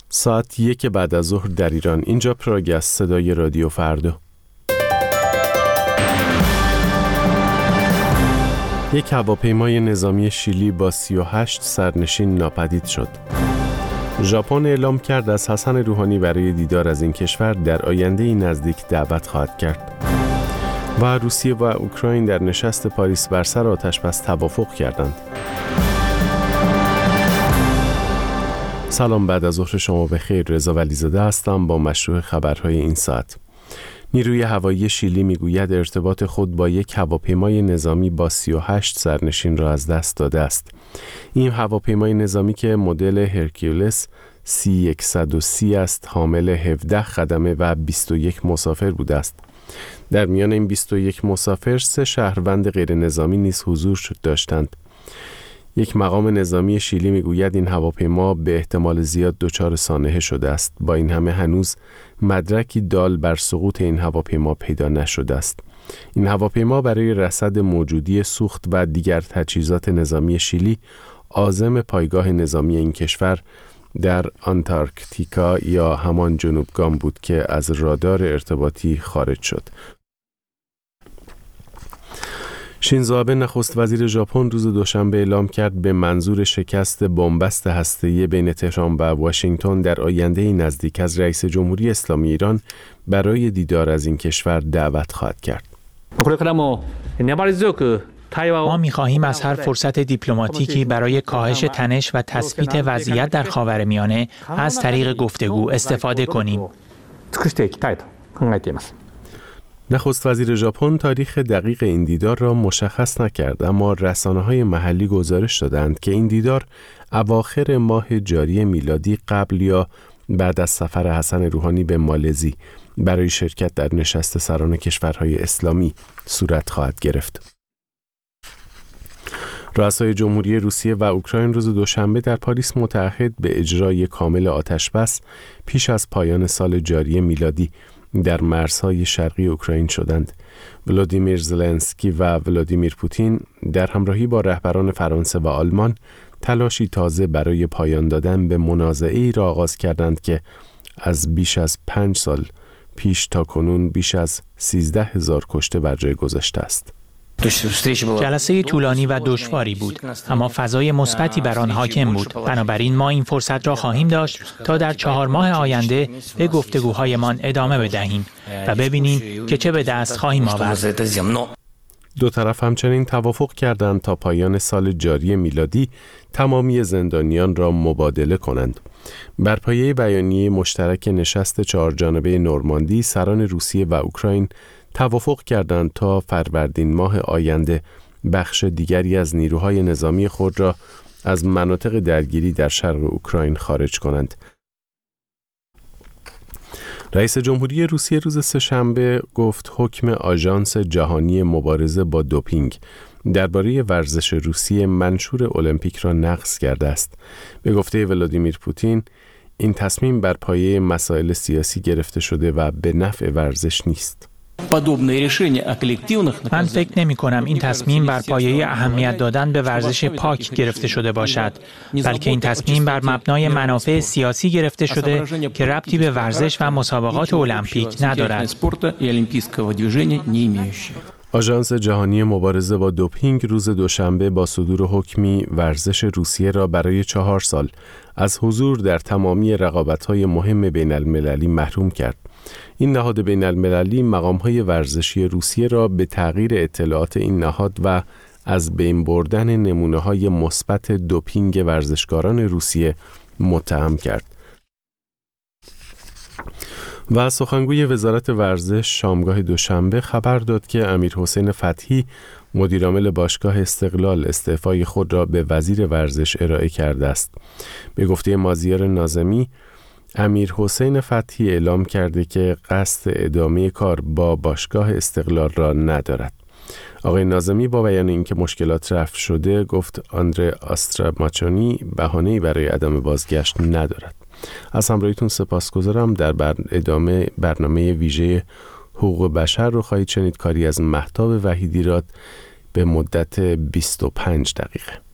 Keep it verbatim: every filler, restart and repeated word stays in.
ساعت یک بعد از ظهر در ایران. اینجا پراگ است، صدای رادیو فردا. یک هواپیمای نظامی شیلی با سی و هشت سرنشین ناپدید شد. ژاپن اعلام کرد از حسن روحانی برای دیدار از این کشور در آینده نزدیک دعوت خواهد کرد. و روسیه و اوکراین در نشست پاریس بر سر آتش‌بس توافق کردند. سلام، بعد از ظهر شما بخیر. رضا ولیزاده هستم با مشروع خبرهای این ساعت. نیروی هوایی شیلی میگوید ارتباط خود با یک هواپیمای نظامی با سی و هشت سرنشین را از دست داده است. این هواپیمای نظامی که مدل هرکیولس سی صد و سی است، حامل هفده خدمه و بیست و یک مسافر بوده است. در میان این بیست و یک مسافر سه شهروند غیر نظامی نیز حضور داشتند. یک مقام نظامی شیلی میگوید این هواپیما به احتمال زیاد دچار سانحه شده است. با این همه هنوز مدرکی دال بر سقوط این هواپیما پیدا نشده است. این هواپیما برای رصد موجودی سوخت و دیگر تجهیزات نظامی شیلی عازم پایگاه نظامی این کشور در آنتارکتیکا یا همان جنوبگام بود که از رادار ارتباطی خارج شد. شینزو آبه نخست وزیر ژاپن روز دوشنبه اعلام کرد به منظور شکست بنبست هسته‌ای بین تهران و واشنگتن در آینده نزدیک از رئیس جمهوری اسلامی ایران برای دیدار از این کشور دعوت خواهد کرد. ما می‌خواهیم از هر فرصت دیپلماتیکی برای کاهش تنش و تثبیت وضعیت در خاورمیانه از طریق گفتگو استفاده کنیم. نخست وزیر ژاپن تاریخ دقیق این دیدار را مشخص نکرد، اما رسانه‌های محلی گزارش دادند که این دیدار اواخر ماه جاری میلادی قبل یا بعد از سفر حسن روحانی به مالزی برای شرکت در نشست سران کشورهای اسلامی صورت خواهد گرفت. رؤسای جمهوری روسیه و اوکراین روز دوشنبه در پاریس متعهد به اجرای کامل آتش‌بس پیش از پایان سال جاری میلادی در مرزهای شرقی اوکراین شدند. ولادیمیر زلنسکی و ولادیمیر پوتین در همراهی با رهبران فرانسه و آلمان تلاشی تازه برای پایان دادن به منازعه‌ای را آغاز کردند که از بیش از پنج سال پیش تا کنون بیش از سیزده هزار کشته بر جای گذاشته است. جلسه طولانی و دشواری بود، اما فضای مثبتی بر آن حاکم بود. بنابراین ما این فرصت را خواهیم داشت تا در چهار ماه آینده به گفتگوهایمان ادامه بدهیم و ببینیم که چه به دست خواهیم آورد. دو طرف همچنین توافق کردند تا پایان سال جاری میلادی تمامی زندانیان را مبادله کنند. بر پایه بیانیه مشترک نشست چهارجانبه نورماندی، سران روسیه و اوکراین توافق کردند تا فروردین ماه آینده بخش دیگری از نیروهای نظامی خود را از مناطق درگیری در شرق اوکراین خارج کنند. رئیس جمهوری روسیه روز سه‌شنبه گفت حکم آژانس جهانی مبارزه با دوپینگ درباره ورزش روسیه منشور المپیک را نقض کرده است. به گفته ولادیمیر پوتین، این تصمیم بر پایه مسائل سیاسی گرفته شده و به نفع ورزش نیست. من فکر نمی کنم این تصمیم بر پایه اهمیت دادن به ورزش پاک گرفته شده باشد، بلکه این تصمیم بر مبنای منافع سیاسی گرفته شده که ربطی به ورزش و مسابقات المپیک ندارد. آژانس جهانی مبارزه با دوپینگ روز دوشنبه با صدور حکمی ورزش روسیه را برای چهار سال از حضور در تمامی رقابت‌های مهم بین المللی محروم کرد. این نهاد بین المللی مقام‌های ورزشی روسیه را به تغییر اطلاعات این نهاد و از بین بردن نمونه‌های مثبت دوپینگ ورزشکاران روسیه متهم کرد. و سخنگوی وزارت ورزش شامگاه دوشنبه خبر داد که امیرحسین فتحی مدیرعامل باشگاه استقلال استعفای خود را به وزیر ورزش ارائه کرده است. به گفته مازیار ناظمی، امیرحسین فتحی اعلام کرده که قصد ادامه کار با باشگاه استقلال را ندارد. آقای ناظمی با بیان اینکه مشکلات رفع شده گفت آندره آستراماچونی بهانه‌ای برای عدم بازگشت ندارد. از همراهیتون سپاسگزارم. در بر... ادامه برنامه ویژه حقوق بشر رو خواهید شنید، کاری از مهتاب وحیدی راد به مدت بیست و پنج دقیقه.